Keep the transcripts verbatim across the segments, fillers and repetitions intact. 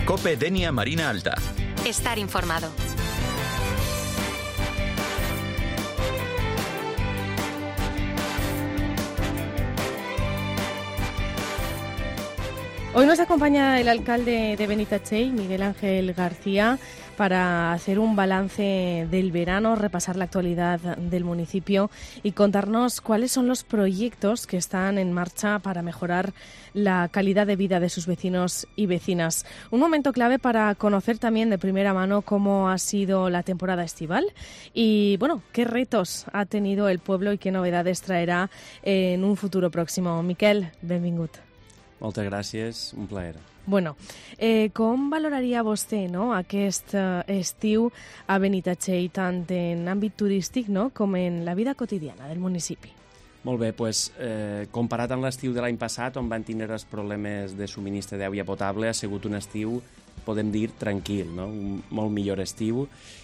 COPE Denia Marina Alta. Estar informado. Hoy nos acompaña el alcalde de Benitatxell, Miguel Ángel García, para hacer un balance del verano, repasar la actualidad del municipio y contarnos cuáles son los proyectos que están en marcha para mejorar la calidad de vida de sus vecinos y vecinas. Un momento clave para conocer también de primera mano cómo ha sido la temporada estival y, bueno, qué retos ha tenido el pueblo y qué novedades traerá en un futuro próximo. Miquel, benvingut. Moltes gràcies, un plaer. Bueno, eh, com valoraria vostè, no, aquest eh, estiu a Benitatxell, tant en àmbit turístic, no, com en la vida quotidiana del municipi? Molt bé, doncs, eh, comparat amb l'estiu de l'any passat, on van tenir els problemes de subministre d'aigua potable, ha sigut un estiu, podem dir, tranquil, no? Un molt millor estiu.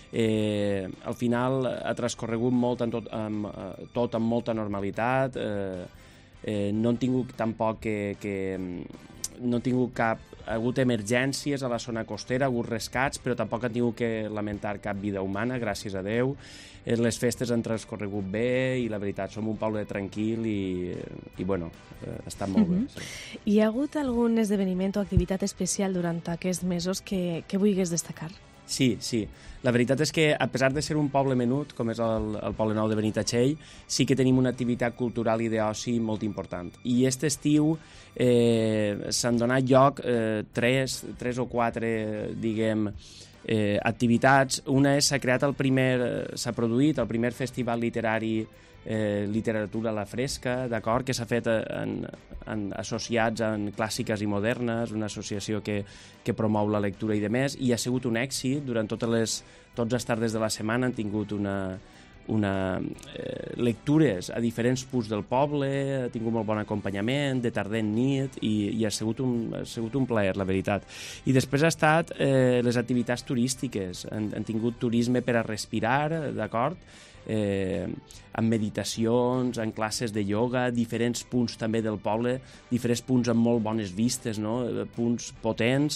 Eh, al final ha transcorregut molt en tot, amb, tot amb molta normalitat, eh, Eh, no han tingut tampoc que, que no han tingut cap, ha hagut emergències a la zona costera, ha hagut rescats, però tampoc han tingut que lamentar cap vida humana, gràcies a Déu. Eh, les festes han transcorregut bé i la veritat, som un poble tranquil i, i bueno, eh, està molt bé. Mm-hmm. Sí. Hi ha hagut algun esdeveniment o activitat especial durant aquests mesos que, que vulguis destacar? Sí, sí. La veritat és que, a pesar de ser un poble menut, com és el, el Poble Nou de Benitatxell, sí que tenim una activitat cultural i d'oci molt important. I aquest estiu eh, s'han donat lloc eh, tres, tres o quatre, diguem, eh, activitats. Una és, s'ha creat el primer, s'ha produït el primer festival literari Eh, literatura a la fresca, d'acord, que s'ha fet en, en, associats en clàssiques i modernes, una associació que, que promou la lectura i de més, i ha sigut un èxit. Durant totes les, tots les tardes de la setmana han tingut una, una eh, lectures a diferents punts del poble, ha tingut molt bon acompanyament, de tarda en nit, i, i ha, sigut un, ha sigut un plaer, la veritat. I després ha estat eh, les activitats turístiques, han, han tingut turisme per a respirar, d'acord, Eh, amb meditacions, en classes de ioga, diferents punts també del poble, diferents punts amb molt bones vistes, no? Punts potents,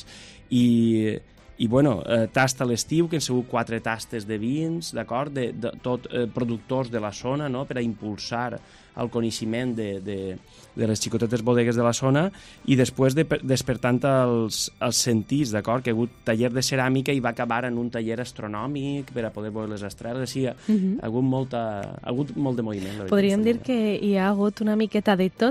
i, i bueno, eh, tasta l'estiu, que han sigut quatre tastes de vins, d'acord, de, de, tot eh, productors de la zona, no? Per a impulsar el coneixement de, de, de les xicotetes bodegues de la zona, i després de, despertant els, els sentits, d'acord, que ha hagut taller de ceràmica i va acabar en un taller astronòmic per a poder veure les estrelles. Sí, ha, uh-huh. ha, hagut molta, ha hagut molt de moviment. Podríem dir que hi ha hagut una miqueta de tot